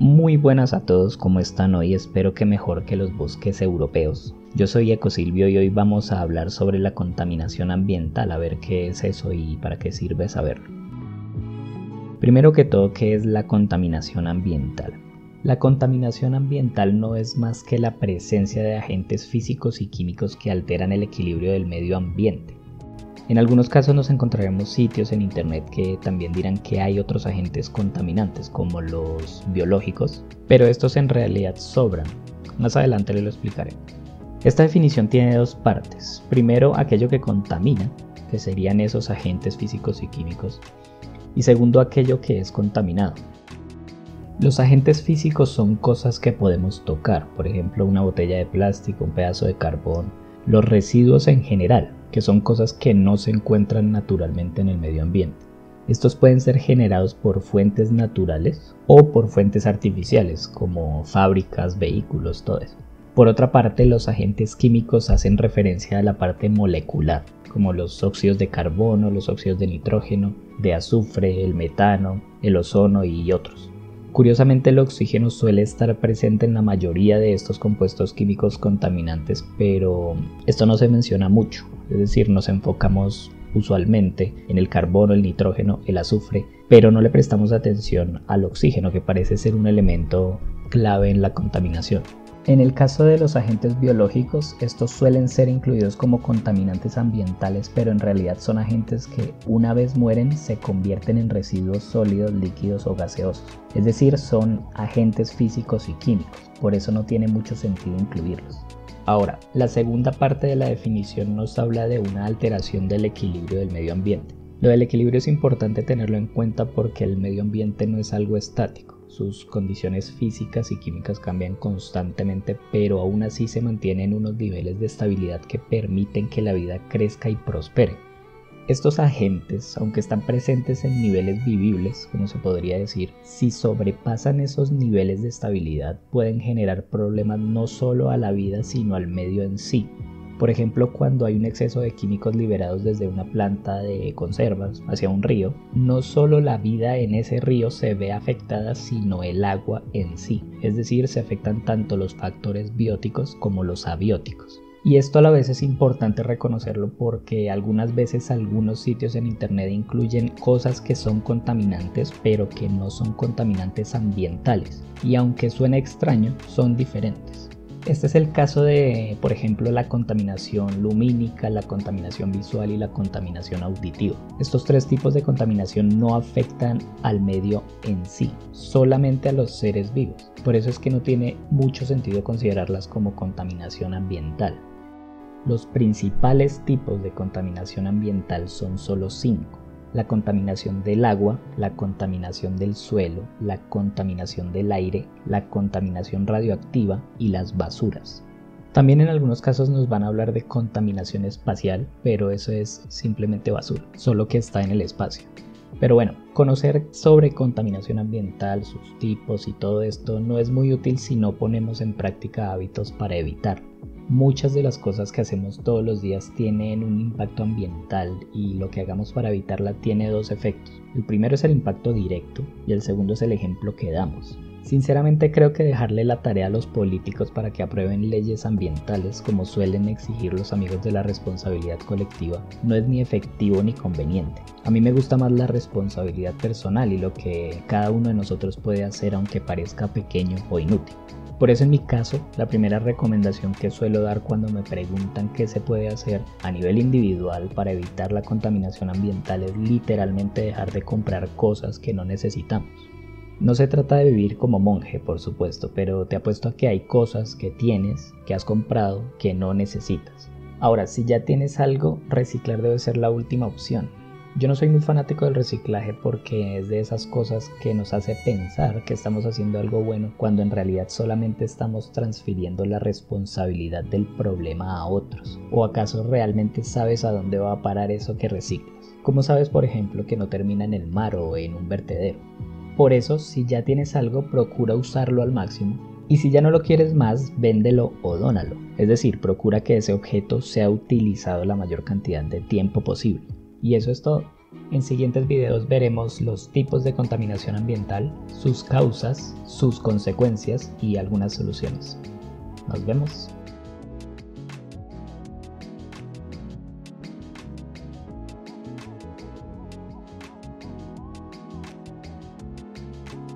Muy buenas a todos, ¿cómo están hoy? Espero que mejor que los bosques europeos. Yo soy Ecosilvio y hoy vamos a hablar sobre la contaminación ambiental, a ver qué es eso y para qué sirve saberlo. Primero que todo, ¿qué es la contaminación ambiental? La contaminación ambiental no es más que la presencia de agentes físicos y químicos que alteran el equilibrio del medio ambiente. En algunos casos nos encontraremos sitios en internet que también dirán que hay otros agentes contaminantes como los biológicos, pero estos en realidad sobran. Más adelante les lo explicaré. Esta definición tiene dos partes. Primero, aquello que contamina, que serían esos agentes físicos y químicos, y segundo, aquello que es contaminado. Los agentes físicos son cosas que podemos tocar, por ejemplo una botella de plástico, un pedazo de carbón, los residuos en general, que son cosas que no se encuentran naturalmente en el medio ambiente. Estos pueden ser generados por fuentes naturales o por fuentes artificiales, como fábricas, vehículos, todo eso. Por otra parte, los agentes químicos hacen referencia a la parte molecular, como los óxidos de carbono, los óxidos de nitrógeno, de azufre, el metano, el ozono y otros. Curiosamente, el oxígeno suele estar presente en la mayoría de estos compuestos químicos contaminantes, pero esto no se menciona mucho, es decir, nos enfocamos usualmente en el carbono, el nitrógeno, el azufre, pero no le prestamos atención al oxígeno, que parece ser un elemento clave en la contaminación. En el caso de los agentes biológicos, estos suelen ser incluidos como contaminantes ambientales, pero en realidad son agentes que una vez mueren se convierten en residuos sólidos, líquidos o gaseosos. Es decir, son agentes físicos y químicos, por eso no tiene mucho sentido incluirlos. Ahora, la segunda parte de la definición nos habla de una alteración del equilibrio del medio ambiente. Lo del equilibrio es importante tenerlo en cuenta porque el medio ambiente no es algo estático. Sus condiciones físicas y químicas cambian constantemente, pero aún así se mantienen unos niveles de estabilidad que permiten que la vida crezca y prospere. Estos agentes, aunque están presentes en niveles vivibles, como se podría decir, si sobrepasan esos niveles de estabilidad pueden generar problemas no solo a la vida sino al medio en sí. Por ejemplo, cuando hay un exceso de químicos liberados desde una planta de conservas hacia un río, no solo la vida en ese río se ve afectada, sino el agua en sí. Es decir, se afectan tanto los factores bióticos como los abióticos. Y esto a la vez es importante reconocerlo porque algunas veces algunos sitios en internet incluyen cosas que son contaminantes, pero que no son contaminantes ambientales. Y aunque suene extraño, son diferentes. Este es el caso de, por ejemplo, la contaminación lumínica, la contaminación visual y la contaminación auditiva. Estos tres tipos de contaminación no afectan al medio en sí, solamente a los seres vivos. Por eso es que no tiene mucho sentido considerarlas como contaminación ambiental. Los principales tipos de contaminación ambiental son solo 5. La contaminación del agua, la contaminación del suelo, la contaminación del aire, la contaminación radioactiva y las basuras. También en algunos casos nos van a hablar de contaminación espacial, pero eso es simplemente basura, solo que está en el espacio. Pero bueno, conocer sobre contaminación ambiental, sus tipos y todo esto no es muy útil si no ponemos en práctica hábitos para evitarlo. Muchas de las cosas que hacemos todos los días tienen un impacto ambiental y lo que hagamos para evitarla tiene dos efectos. El primero es el impacto directo y el segundo es el ejemplo que damos. Sinceramente creo que dejarle la tarea a los políticos para que aprueben leyes ambientales como suelen exigir los amigos de la responsabilidad colectiva no es ni efectivo ni conveniente. A mí me gusta más la responsabilidad personal y lo que cada uno de nosotros puede hacer aunque parezca pequeño o inútil. Por eso en mi caso, la primera recomendación que suelo dar cuando me preguntan qué se puede hacer a nivel individual para evitar la contaminación ambiental es literalmente dejar de comprar cosas que no necesitamos. No se trata de vivir como monje, por supuesto, pero te apuesto a que hay cosas que tienes, que has comprado, que no necesitas. Ahora, si ya tienes algo, reciclar debe ser la última opción. Yo no soy muy fanático del reciclaje porque es de esas cosas que nos hace pensar que estamos haciendo algo bueno cuando en realidad solamente estamos transfiriendo la responsabilidad del problema a otros. ¿O acaso realmente sabes a dónde va a parar eso que reciclas? ¿Cómo sabes, por ejemplo, que no termina en el mar o en un vertedero? Por eso, si ya tienes algo, procura usarlo al máximo. Y si ya no lo quieres más, véndelo o dónalo. Es decir, procura que ese objeto sea utilizado la mayor cantidad de tiempo posible. Y eso es todo. En siguientes videos veremos los tipos de contaminación ambiental, sus causas, sus consecuencias y algunas soluciones. Nos vemos.